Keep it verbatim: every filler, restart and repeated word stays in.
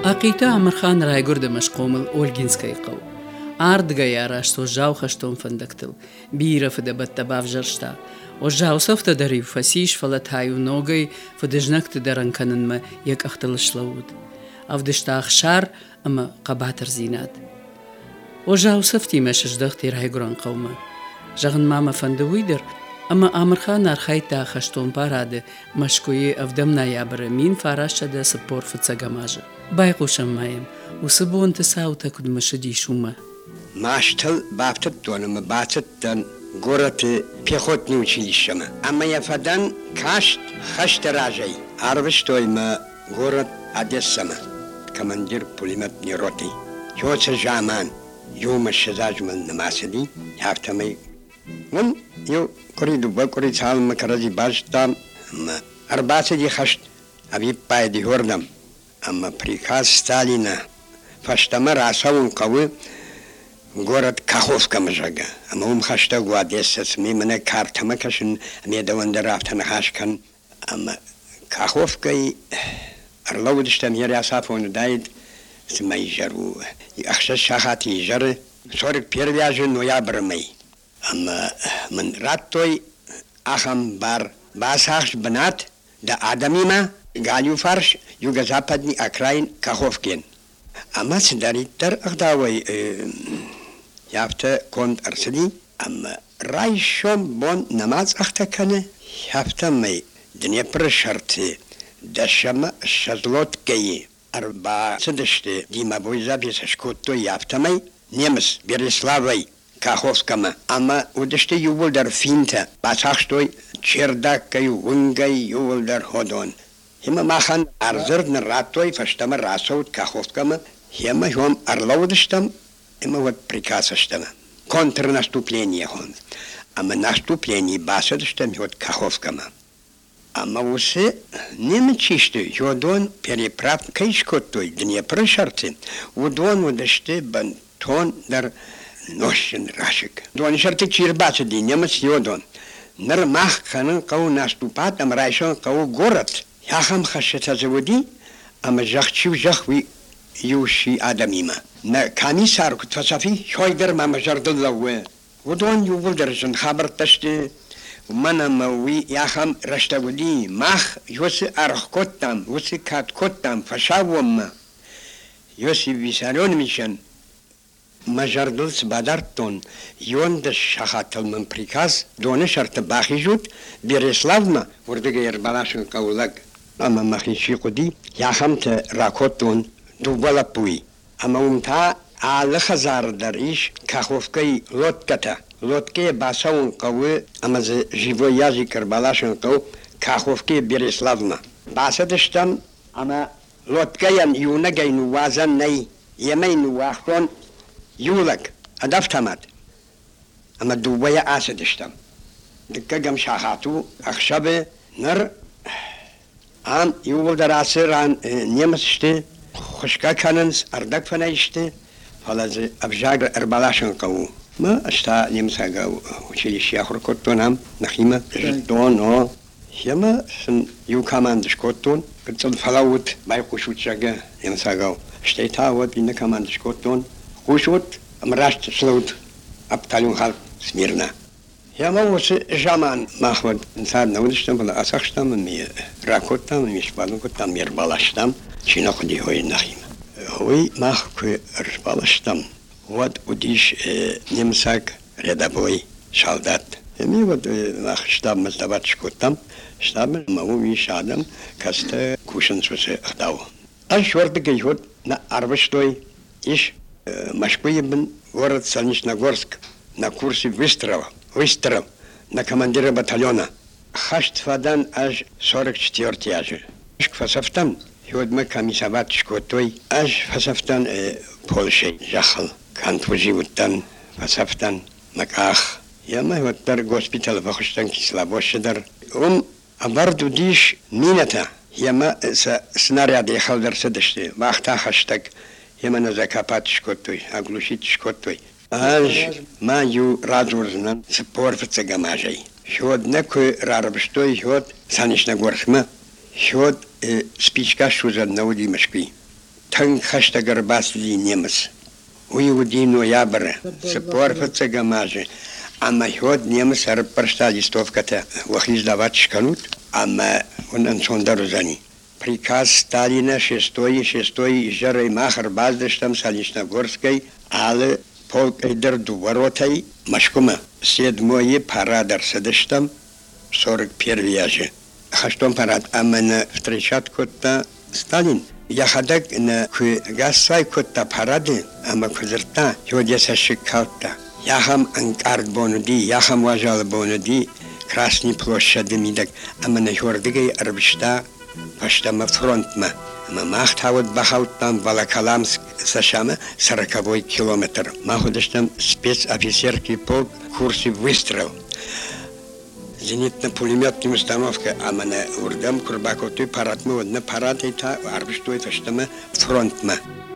Aqita Amirxan raygurda mashqomil Olginskay qav. Ardga yarash so жау хаштом фандактыл. Бира фда баттабав жаршта. O жау софта дари фасиш фалатаю ногой фдежнакт даранканнма як ахталшлауд. Авдышта ахшар ама қабатыр зинат. O жау софти машждахти райгуран қаума. Жагын мама фандуидер Ama Amirxan arxayta xaşton parade maşkoyi avdam noyabr min farashada spor fitsagamaja. Bayquşam mayım. Usbun tsauta kudmashdi shuma. Mashtal baftat donum batatdan город пехотное училище. Amma yafadan kasht хаштеражей. Арвштойма город Одесса. Командир пулеметной роты. Чоца жаман. Юма шазажман намасади. Яфтамай. Он ю кориду бакори цалма карази баштам. Арбасади хашт. Аби пайди гордам. Amma приказ Сталина. Фаштама расавун кавы город Каховка мажага. Ама ум хашта гу Одесса сми мене картама кашин медаванда рафтана хашкан. Ама Каховка и Орловудиштам яри асафону дайд смай жару. И ахша шахати жары сорок первый ноябрь май. Ама мен раттой ахам бар басахш банат да адамима галю фарш юго-западный окраин Каховкин. Ама сидариттар ахдавай яфта конт арсали, ама райшом бон намаз ахтакане, яфта май Днепр шарты, дашама шазлоткаи, арба садышты, дима бой записа шкотто яфта май, немец Береславой, Каховскама, ама удышты юволдар финта, басахштой чердаккай, унгай юволдар ходон. Хема махан арзырдны ратой, фаштама расаут Каховскама, хема жом Орловудыштам, Ема вот приказ штама. Контрнаступление он. Ама наступление басадыштам вот Каховскама. Ама усы немечишты, йодон переправ кайшкоттой Днепр шарты. Удон удышты бантон дар нощен рашик. Дон шарты чирбачади, немец йодон. Нар мах ханын кау наступат, ам райшон кау город. Яхам хашета заводи, ама жахчив жахви юши адамима. На комиссар кутфасафи шойдер мама жардыллауэ. Удон ювулдержен хабарташты манама уи яхам раштагуди мах йоси архкоттам, йоси каткоттам фашавомма. Йоси Виссарионовичен мажардылс бадартон йонда шахатылмын приказ доны шарты бахижут Береславма урдыгер балашын каулаг. Ама махиши куди яхамты ракоттон дубалапуи. Ама умта алы хазар дариш Каховкай лодката. Лодке басаун кавы, ама за живой язык карбалашын кау Каховке Береславна. Басадыштам, ама лодкаян юнагайну вазан най, ямайну вахрон юлак, адафтамат. Ама дубая асадыштам. Дыккагам шахату, ахшабы, нар, ам юволдарасы ран немасышты, Хошка кананс ардак фанайшты, фалазы абжагр эрбалашын кау. Ма ашта немсага училище ахуркоттонам, нахима ждон, о. Хема сын ю командыш коттон, гыцыл фалаут байкуш учага немсага. Штейта вот бинна командыш коттон, кушут амрашт слаут апталюн халк смирна. Хема осы жаман махвад инсан наудыштам фала асахштам ми ракоттам ми шпалукоттам мербалаштам. Чиноходи хой нахим. Хой мах кwe рбалаштам. Вот удиш немсак рядовой солдат. Ми вот мах штаб маздаватшкотам, штаб мауми шадам, каста кушансусе ахдау. А шордыгай вот на арвыштой иш Москвы город Солнечногорск на курсе выстрела, выстрел на командира батальона. Хаштфадан аж сорок четвёртый аж. Шкфасафтам. Йод мы комиссават шкотой, аж фасафтан Польшей жахал. Кантвуживуттан, фасафтан, маках. Я май вот дар госпитал вахуштан кисловощадар. Он абарду диш мината. Я ма снаряд ехал версадышты. Вахта хаштаг. Я ма на закопать шкотой, оглушить шкотой. Аж маю разурзнан спор в цагамажей. Йод некой рарбштой йод Солнечногорск ма. Йод спичка шуза на уди Москвы. тан хашта гарбасли немец. Уйуди ноябрь, сапорфаца гамажи. Ама ход немец арпаршта листовката вахиздавать шканут, ама он ансондарузани. Приказ Сталина шестой шестой жарой махар баздыштам Солнечногорской, але полк эйдер дуворотай машкума. Седьмой парадар садыштам сорок первый же. Хаштом парад, ама на встречат котта Сталин. Я ходак на гасай котта парады, ама кузерта, йодеса шикалта. Я хам анкард бонуди, я хам важал бонуди, красный площади мидак, ама на хордыгай арбишта, паштама фронтма. Ама махтавод бахалтам Волоколамск сашама сороковой километр. Махудыштам спецофицерский полк курсе выстрел. Зенитно-пулеметная установка, а мы на урдам курбакоту парад мы одна парад и та арбштует, что мы фронт мы.